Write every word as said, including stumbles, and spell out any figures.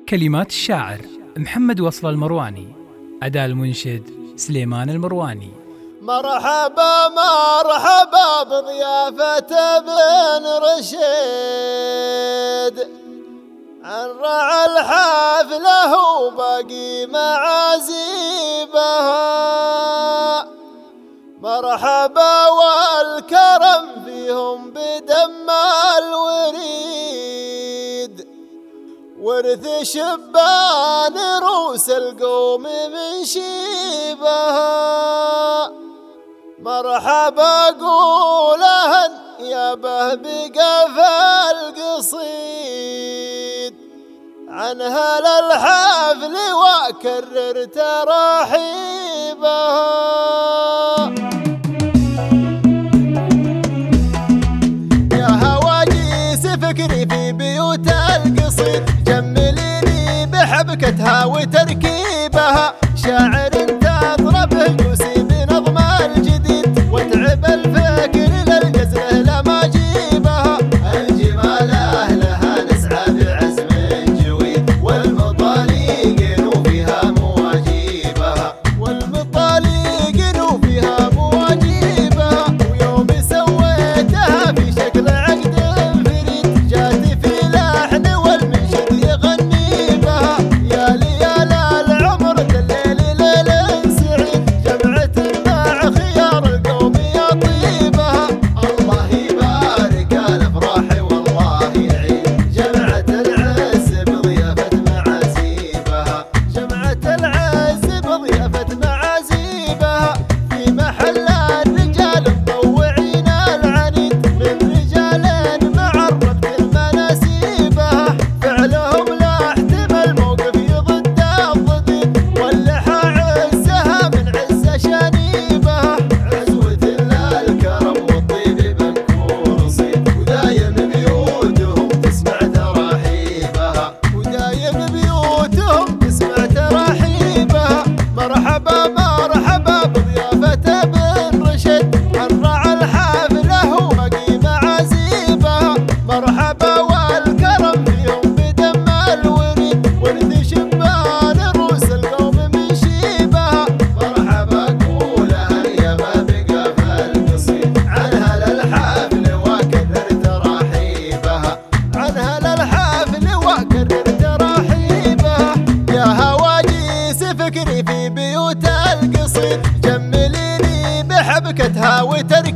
كلمات الشاعر محمد وصل المرواني، أداء المنشد سليمان المرواني. مرحبا مرحبا بضيافة بن رشيد، عن رعى الحفله وباقي معازيبها. مرحبا والكرم فيهم بدم الوريد، ورث شبان روس القوم من شيبها. مرحبا قولهن يا به بقفا القصيد، عن هل الحفل وكرر تراحيبها. يا هواجيس فكري في بيوت القصيد، جمليني بحبكتها وتركيبها. شاعر تضرب هجوسي بنظم الجديد، وتعب الفكر للجزله لما جيبها. الجمال اهلها نسعى بعزم جويد، والمطالق فيها مواجيبها. والمطالق فيها مواجيبها. ويوم سويتها في شكل عقد فريد، جات في لحن والمنشد يغني بها. يا ليال العمر الليل ليل سعيد، جمعة مع خيار القوم يطيبها. الله يبارك الافراح والله يعيد، جمعة العز بضيافة معازيبها. جمعة العز بضيافة معازيبها، في محل الرجال مطوعين العنيد، من رجال مع الربط المناسيبها. فعلهم لا احتمل موقف يضد الضديد، واللحى عزها من عز شنيبها. عزوة الكرم والطيب بنكور صيد، ودايم بيوتهم تسمع تراحيبها. ودايم بيوتهم تسمع تراحيبها. مرحبا مرحبا بضيافة بن رشيد، عن رعى الحفله وباقي معازيبها. مرحبا والكرم فيهم بدم الوريد، ورث شبان روس القوم من شيبها. مرحبا قولها يا ما بقى في القصيد، عن هل الحفل وكرر تراحيبها. عن هل الحفل وكرر تراحيبها. يا هواجيس فكري في بيوت القصيد، جمليني بحبكتها وتر